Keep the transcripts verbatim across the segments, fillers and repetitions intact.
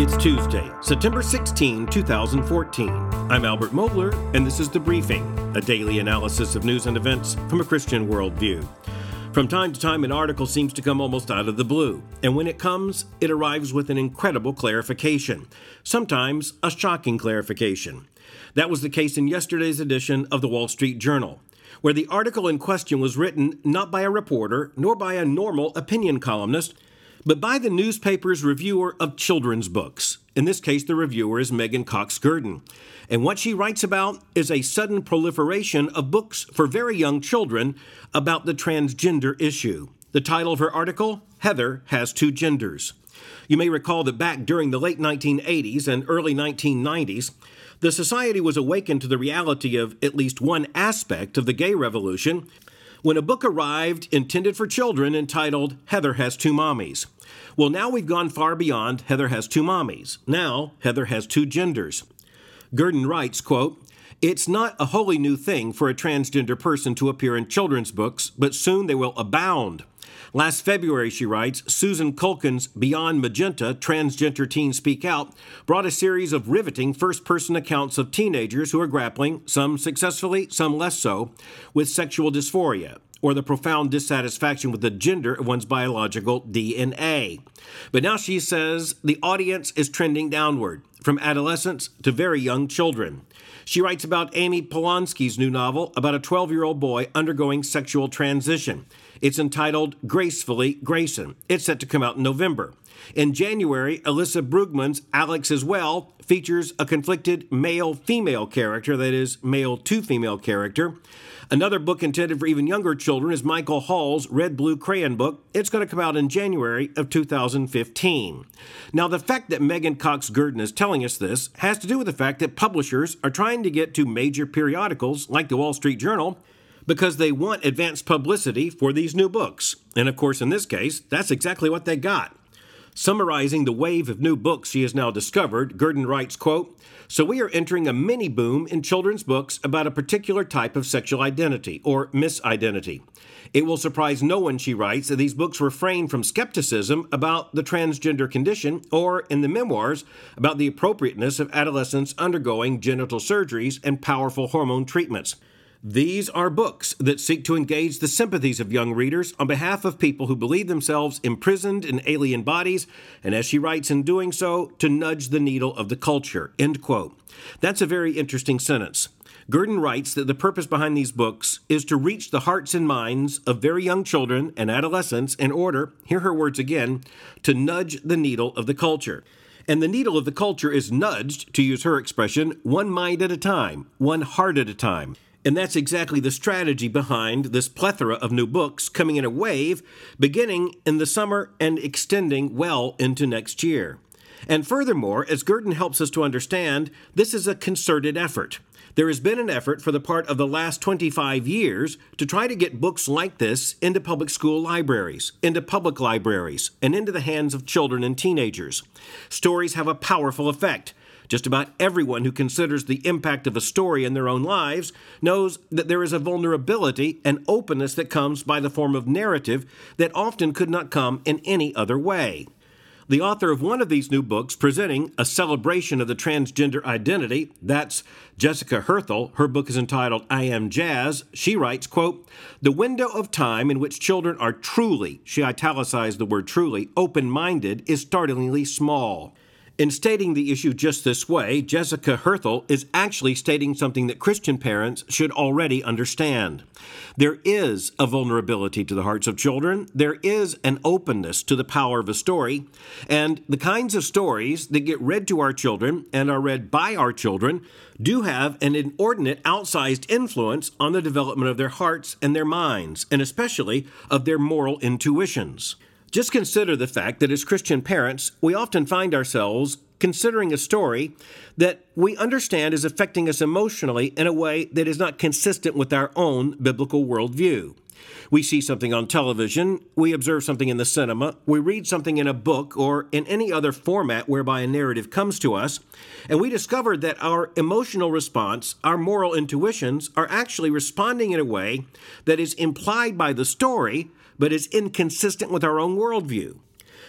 It's Tuesday, September sixteenth, twenty fourteen. I'm Albert Mohler, and this is The Briefing, a daily analysis of news and events from a Christian worldview. From time to time, an article seems to come almost out of the blue, and when it comes, it arrives with an incredible clarification, sometimes a shocking clarification. That was the case in yesterday's edition of the Wall Street Journal, where the article in question was written not by a reporter nor by a normal opinion columnist, but by the newspaper's reviewer of children's books. In this case, the reviewer is Megan Cox Gurdon. And what she writes about is a sudden proliferation of books for very young children about the transgender issue. The title of her article, Heather Has Two Genders. You may recall that back during the late nineteen eighties and early nineteen nineties, the society was awakened to the reality of at least one aspect of the gay revolution when a book arrived intended for children entitled Heather Has Two Mommies. Well, now we've gone far beyond Heather Has Two Mommies. Now, Heather has two genders. Gurdon writes, quote, "It's not a wholly new thing for a transgender person to appear in children's books, but soon they will abound. Last February," she writes, "Susan Culkin's Beyond Magenta, Transgender Teens Speak Out, brought a series of riveting first-person accounts of teenagers who are grappling, some successfully, some less so, with sexual dysphoria, or the profound dissatisfaction with the gender of one's biological D N A. But now she says the audience is trending downward, from adolescents to very young children. She writes about Amy Polanski's new novel about a twelve-year-old boy undergoing sexual transition. It's entitled Gracefully Grayson. It's set to come out in November. In January, Alyssa Brugman's Alex as Well features a conflicted male-female character, that is, male-to-female character. Another book intended for even younger children is Michael Hall's Red Blue Crayon book. It's going to come out in January of two thousand fifteen. Now, the fact that Megan Cox Gurdon is telling us this has to do with the fact that publishers are trying to get to major periodicals like the Wall Street Journal because they want advanced publicity for these new books. And of course, in this case, that's exactly what they got. Summarizing the wave of new books she has now discovered, Gurdon writes, quote, "So we are entering a mini boom in children's books about a particular type of sexual identity, or misidentity. It will surprise no one," she writes, "that these books refrain from skepticism about the transgender condition, or, in the memoirs, about the appropriateness of adolescents undergoing genital surgeries and powerful hormone treatments. These are books that seek to engage the sympathies of young readers on behalf of people who believe themselves imprisoned in alien bodies, and as she writes in doing so, to nudge the needle of the culture," end quote. That's a very interesting sentence. Gurdon writes that the purpose behind these books is to reach the hearts and minds of very young children and adolescents in order, hear her words again, to nudge the needle of the culture. And the needle of the culture is nudged, to use her expression, one mind at a time, one heart at a time. And that's exactly the strategy behind this plethora of new books coming in a wave, beginning in the summer and extending well into next year. And furthermore, as Gurdon helps us to understand, this is a concerted effort. There has been an effort for the part of the last twenty-five years to try to get books like this into public school libraries, into public libraries, and into the hands of children and teenagers. Stories have a powerful effect. Just about everyone who considers the impact of a story in their own lives knows that there is a vulnerability and openness that comes by the form of narrative that often could not come in any other way. The author of one of these new books presenting a celebration of the transgender identity, that's Jessica Herthel. Her book is entitled I Am Jazz. She writes, quote, "The window of time in which children are truly," she italicized the word truly, "open-minded is startlingly small." In stating the issue just this way, Jessica Herthel is actually stating something that Christian parents should already understand. There is a vulnerability to the hearts of children. There is an openness to the power of a story. And the kinds of stories that get read to our children and are read by our children do have an inordinate, outsized influence on the development of their hearts and their minds, and especially of their moral intuitions. Just consider the fact that as Christian parents, we often find ourselves considering a story that we understand is affecting us emotionally in a way that is not consistent with our own biblical worldview. We see something on television, we observe something in the cinema, we read something in a book or in any other format whereby a narrative comes to us, and we discover that our emotional response, our moral intuitions, are actually responding in a way that is implied by the story, but is inconsistent with our own worldview.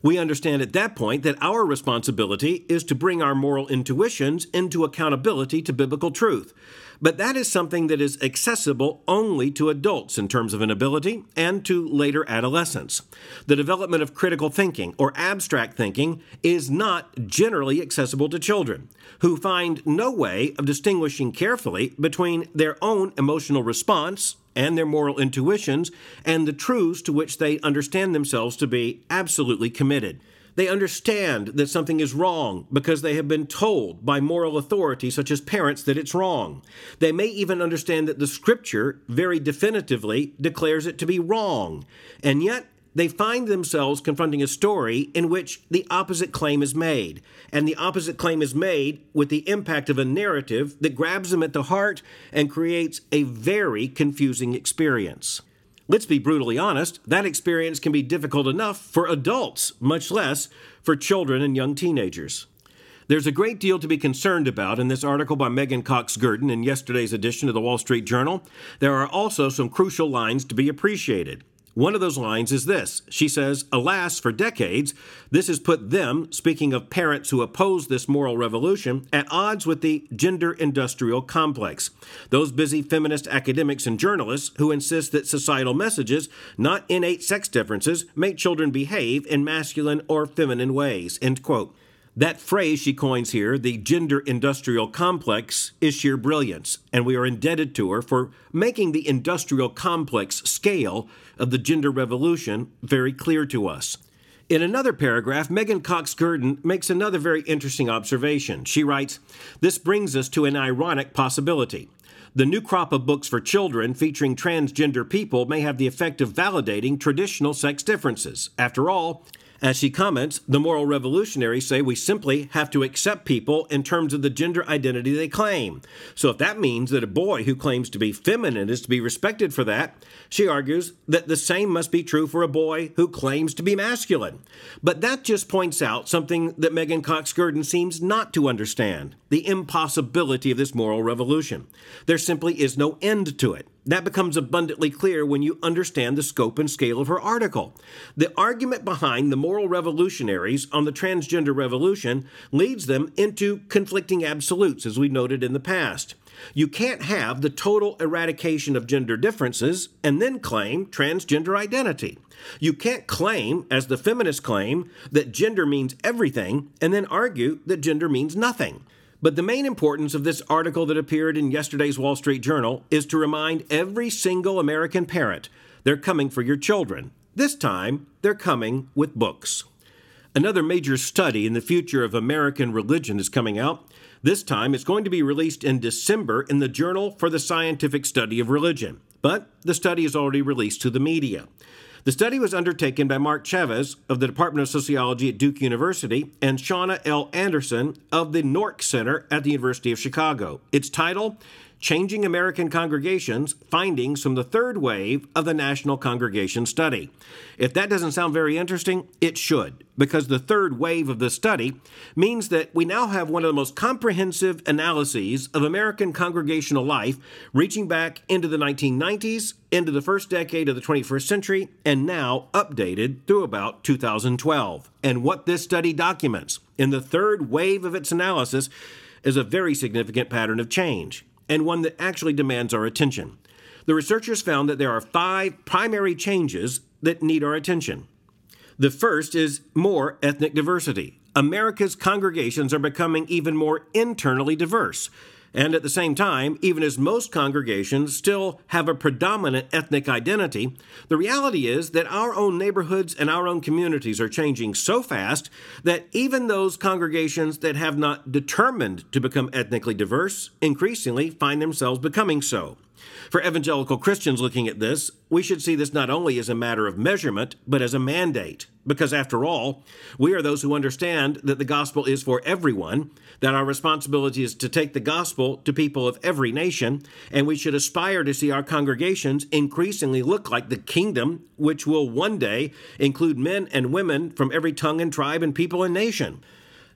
We understand at that point that our responsibility is to bring our moral intuitions into accountability to biblical truth. But that is something that is accessible only to adults in terms of an ability and to later adolescents. The development of critical thinking or abstract thinking is not generally accessible to children, who find no way of distinguishing carefully between their own emotional response and their moral intuitions and the truths to which they understand themselves to be absolutely committed. They understand that something is wrong because they have been told by moral authority, such as parents, that it's wrong. They may even understand that the Scripture very definitively declares it to be wrong. And yet, they find themselves confronting a story in which the opposite claim is made. And the opposite claim is made with the impact of a narrative that grabs them at the heart and creates a very confusing experience. Let's be brutally honest, that experience can be difficult enough for adults, much less for children and young teenagers. There's a great deal to be concerned about in this article by Megan Cox Gurdon in yesterday's edition of the Wall Street Journal. There are also some crucial lines to be appreciated. One of those lines is this. She says, alas, for decades, this has put them, speaking of parents who oppose this moral revolution, at odds with the gender-industrial complex. Those busy feminist academics and journalists who insist that societal messages, not innate sex differences, make children behave in masculine or feminine ways, end quote. That phrase she coins here, the gender-industrial complex, is sheer brilliance, and we are indebted to her for making the industrial complex scale of the gender revolution very clear to us. In another paragraph, Megan Cox Gurdon makes another very interesting observation. She writes, "This brings us to an ironic possibility. The new crop of books for children featuring transgender people may have the effect of validating traditional sex differences. After all, as she comments, the moral revolutionaries say we simply have to accept people in terms of the gender identity they claim. So if that means that a boy who claims to be feminine is to be respected for that, she argues that the same must be true for a boy who claims to be masculine. But that just points out something that Megan Cox Gurdon seems not to understand, the impossibility of this moral revolution. There simply is no end to it. That becomes abundantly clear when you understand the scope and scale of her article. The argument behind the moral revolutionaries on the transgender revolution leads them into conflicting absolutes, as we noted in the past. You can't have the total eradication of gender differences and then claim transgender identity. You can't claim, as the feminists claim, that gender means everything and then argue that gender means nothing. But the main importance of this article that appeared in yesterday's Wall Street Journal is to remind every single American parent they're coming for your children. This time, they're coming with books. Another major study in the future of American religion is coming out. This time, it's going to be released in December in the Journal for the Scientific Study of Religion. But the study is already released to the media. The study was undertaken by Mark Chavez of the Department of Sociology at Duke University and Shauna L. Anderson of the Nork Center at the University of Chicago. Its title, Changing American Congregations, Findings from the Third Wave of the National Congregation Study. If that doesn't sound very interesting, it should, because the third wave of the study means that we now have one of the most comprehensive analyses of American congregational life, reaching back into the nineteen nineties, into the first decade of the twenty-first century, and now updated through about two thousand twelve. And what this study documents in the third wave of its analysis is a very significant pattern of change, and one that actually demands our attention. The researchers found that there are five primary changes that need our attention. The first is more ethnic diversity. America's congregations are becoming even more internally diverse. And at the same time, even as most congregations still have a predominant ethnic identity, the reality is that our own neighborhoods and our own communities are changing so fast that even those congregations that have not determined to become ethnically diverse increasingly find themselves becoming so. For evangelical Christians looking at this, we should see this not only as a matter of measurement, but as a mandate. Because after all, we are those who understand that the gospel is for everyone, that our responsibility is to take the gospel to people of every nation, and we should aspire to see our congregations increasingly look like the kingdom, which will one day include men and women from every tongue and tribe and people and nation.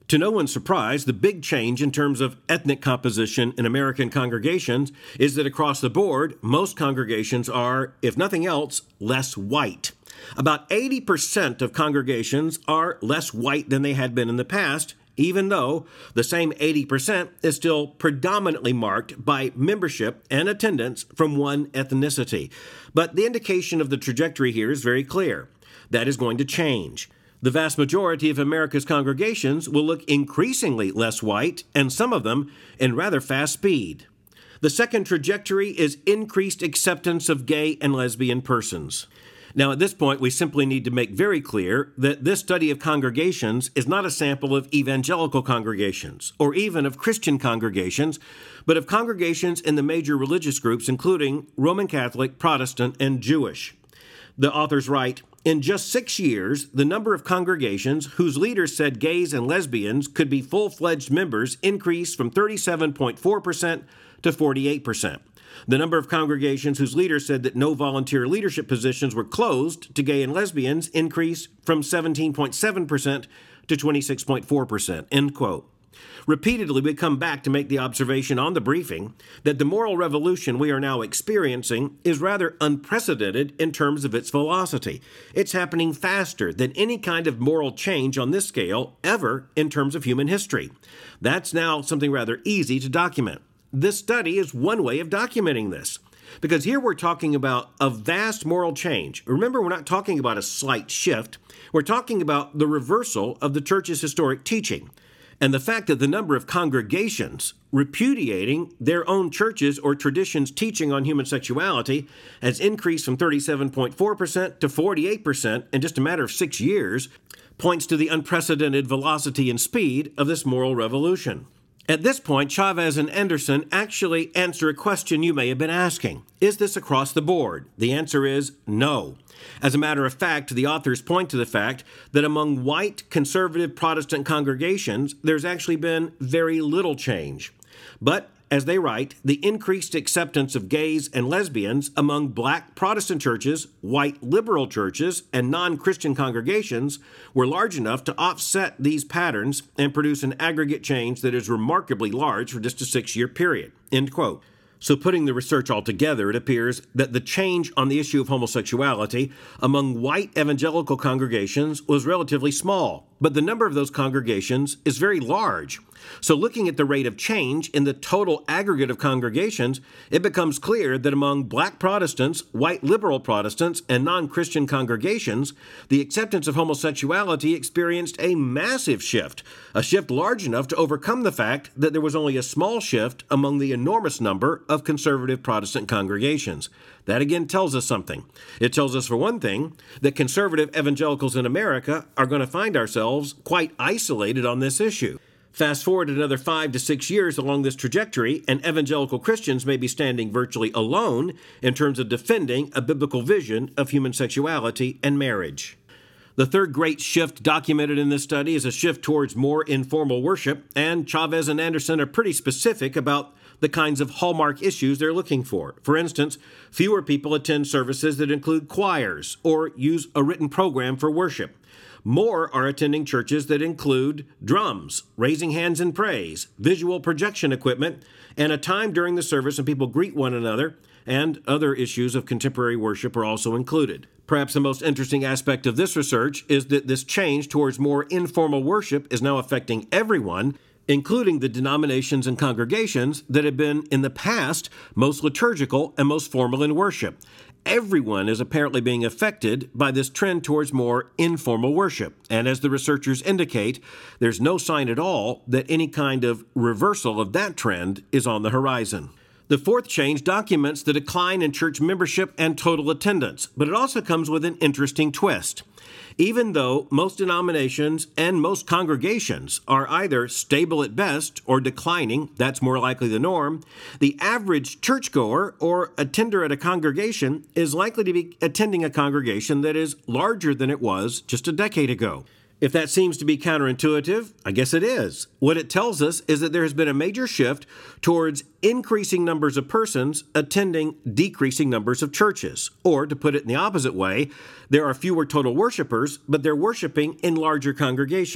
To no one's surprise, the big change in terms of ethnic composition in American congregations is that across the board, most congregations are, if nothing else, less white. About eighty percent of congregations are less white than they had been in the past, even though the same eighty percent is still predominantly marked by membership and attendance from one ethnicity. But the indication of the trajectory here is very clear. That is going to change. The vast majority of America's congregations will look increasingly less white, and some of them in rather fast speed. The second trajectory is increased acceptance of gay and lesbian persons. Now, at this point, we simply need to make very clear that this study of congregations is not a sample of evangelical congregations, or even of Christian congregations, but of congregations in the major religious groups, including Roman Catholic, Protestant, and Jewish. The authors write, "In just six years, the number of congregations whose leaders said gays and lesbians could be full-fledged members increased from thirty-seven point four percent to forty-eight percent. The number of congregations whose leaders said that no volunteer leadership positions were closed to gay and lesbians increased from seventeen point seven percent to twenty-six point four percent, end quote. Repeatedly, we come back to make the observation on the briefing that the moral revolution we are now experiencing is rather unprecedented in terms of its velocity. It's happening faster than any kind of moral change on this scale ever in terms of human history. That's now something rather easy to document. This study is one way of documenting this, because here we're talking about a vast moral change. Remember, we're not talking about a slight shift. We're talking about the reversal of the church's historic teaching. And the fact that the number of congregations repudiating their own churches or traditions' teaching on human sexuality has increased from thirty-seven point four percent to forty-eight percent in just a matter of six years points to the unprecedented velocity and speed of this moral revolution. At this point, Chavez and Anderson actually answer a question you may have been asking. Is this across the board? The answer is no. As a matter of fact, the authors point to the fact that among white conservative Protestant congregations, there's actually been very little change. But, as they write, the increased acceptance of gays and lesbians among black Protestant churches, white liberal churches, and non-Christian congregations were large enough to offset these patterns and produce an aggregate change that is remarkably large for just a six-year period, end quote. So putting the research all together, it appears that the change on the issue of homosexuality among white evangelical congregations was relatively small, but the number of those congregations is very large. So looking at the rate of change in the total aggregate of congregations, it becomes clear that among black Protestants, white liberal Protestants, and non-Christian congregations, the acceptance of homosexuality experienced a massive shift, a shift large enough to overcome the fact that there was only a small shift among the enormous number of conservative Protestant congregations. That again tells us something. It tells us, for one thing, that conservative evangelicals in America are going to find ourselves quite isolated on this issue. Fast forward another five to six years along this trajectory, and evangelical Christians may be standing virtually alone in terms of defending a biblical vision of human sexuality and marriage. The third great shift documented in this study is a shift towards more informal worship, and Chavez and Anderson are pretty specific about the kinds of hallmark issues they're looking for. For instance, fewer people attend services that include choirs or use a written program for worship. More are attending churches that include drums, raising hands in praise, visual projection equipment, and a time during the service when people greet one another, and other issues of contemporary worship are also included. Perhaps the most interesting aspect of this research is that this change towards more informal worship is now affecting everyone, including the denominations and congregations that have been, in the past, most liturgical and most formal in worship. Everyone is apparently being affected by this trend towards more informal worship. And as the researchers indicate, there's no sign at all that any kind of reversal of that trend is on the horizon. The fourth change documents the decline in church membership and total attendance, but it also comes with an interesting twist. Even though most denominations and most congregations are either stable at best or declining, that's more likely the norm, the average churchgoer or attender at a congregation is likely to be attending a congregation that is larger than it was just a decade ago. If that seems to be counterintuitive, I guess it is. What it tells us is that there has been a major shift towards increasing numbers of persons attending decreasing numbers of churches. Or, to put it in the opposite way, there are fewer total worshipers, but they're worshiping in larger congregations.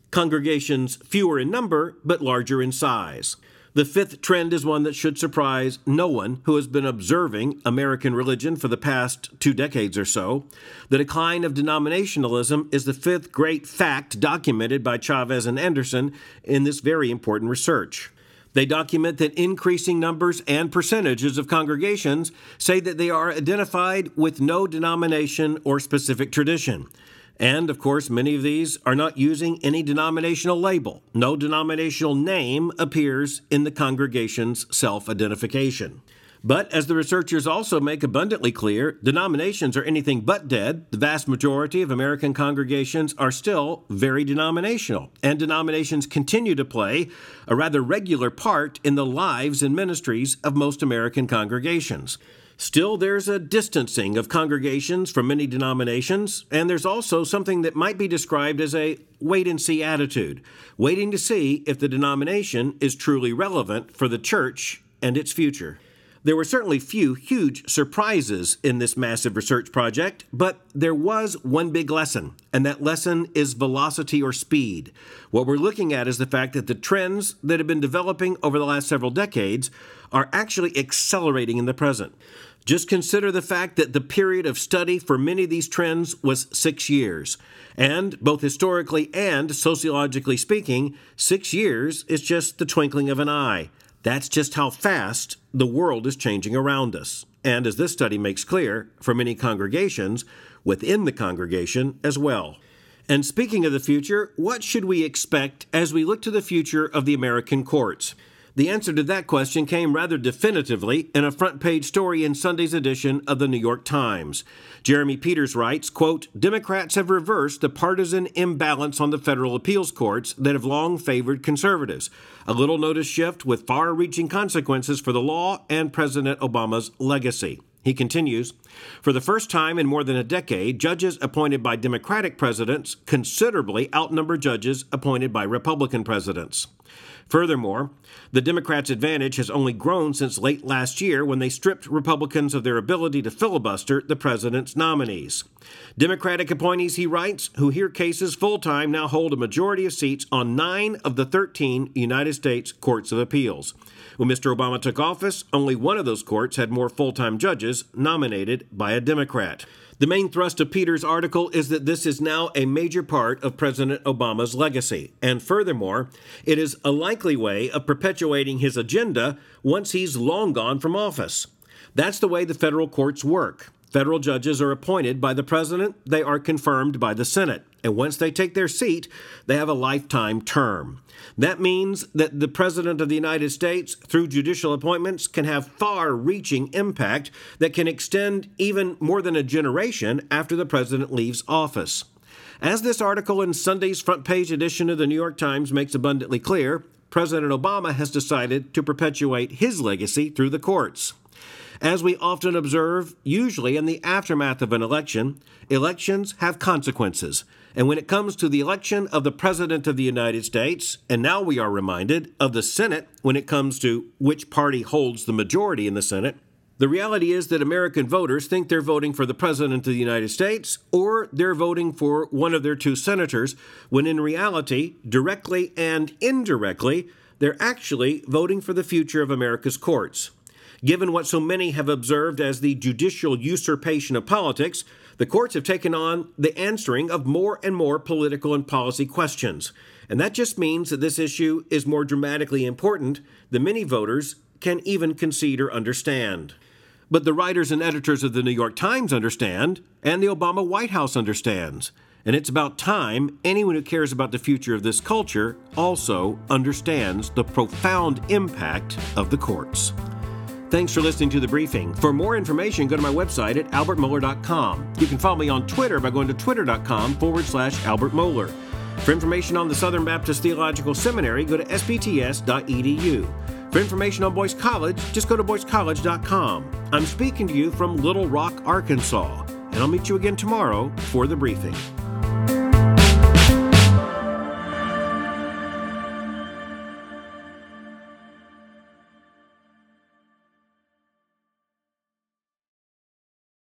congregations fewer in number but larger in size. The fifth trend is one that should surprise no one who has been observing American religion for the past two decades or so. The decline of denominationalism is the fifth great fact documented by Chavez and Anderson in this very important research. They document that increasing numbers and percentages of congregations say that they are identified with no denomination or specific tradition. And, of course, many of these are not using any denominational label. No denominational name appears in the congregation's self-identification. But, as the researchers also make abundantly clear, denominations are anything but dead. The vast majority of American congregations are still very denominational, and denominations continue to play a rather regular part in the lives and ministries of most American congregations. Still, there's a distancing of congregations from many denominations, and there's also something that might be described as a wait-and-see attitude, waiting to see if the denomination is truly relevant for the church and its future. There were certainly few huge surprises in this massive research project, but there was one big lesson, and that lesson is velocity or speed. What we're looking at is the fact that the trends that have been developing over the last several decades are actually accelerating in the present. Just consider the fact that the period of study for many of these trends was six years. And both historically and sociologically speaking, six years is just the twinkling of an eye. That's just how fast the world is changing around us. And as this study makes clear, for many congregations, within the congregation as well. And speaking of the future, what should we expect as we look to the future of the American courts? The answer to that question came rather definitively in a front-page story in Sunday's edition of the New York Times. Jeremy Peters writes, quote, "Democrats have reversed the partisan imbalance on the federal appeals courts that have long favored conservatives. A little-noticed shift with far-reaching consequences for the law and President Obama's legacy." He continues, "For the first time in more than a decade, judges appointed by Democratic presidents considerably outnumber judges appointed by Republican presidents. Furthermore, the Democrats' advantage has only grown since late last year when they stripped Republicans of their ability to filibuster the president's nominees. Democratic appointees," he writes, "who hear cases full-time now hold a majority of seats on nine of the thirteen United States Courts of Appeals. When Mister Obama took office, only one of those courts had more full-time judges nominated by a Democrat." The main thrust of Peters' article is that this is now a major part of President Obama's legacy, and furthermore, it is a likely way of perpetuating his agenda once he's long gone from office. That's the way the federal courts work. Federal judges are appointed by the president, they are confirmed by the Senate, and once they take their seat, they have a lifetime term. That means that the President of the United States, through judicial appointments, can have far-reaching impact that can extend even more than a generation after the president leaves office. As this article in Sunday's front-page edition of the New York Times makes abundantly clear, President Obama has decided to perpetuate his legacy through the courts. As we often observe, usually in the aftermath of an election, elections have consequences. And when it comes to the election of the President of the United States, and now we are reminded of the Senate when it comes to which party holds the majority in the Senate, the reality is that American voters think they're voting for the President of the United States or they're voting for one of their two senators, when in reality, directly and indirectly, they're actually voting for the future of America's courts. Given what so many have observed as the judicial usurpation of politics, the courts have taken on the answering of more and more political and policy questions. And that just means that this issue is more dramatically important than many voters can even concede or understand. But the writers and editors of the New York Times understand, and the Obama White House understands. And it's about time anyone who cares about the future of this culture also understands the profound impact of the courts. Thanks for listening to The Briefing. For more information, go to my website at albert mohler dot com. You can follow me on Twitter by going to twitter.com forward slash Albert Mohler. For information on the Southern Baptist Theological Seminary, go to s b t s dot e d u. For information on Boyce College, just go to boyce college dot com. I'm speaking to you from Little Rock, Arkansas, and I'll meet you again tomorrow for The Briefing.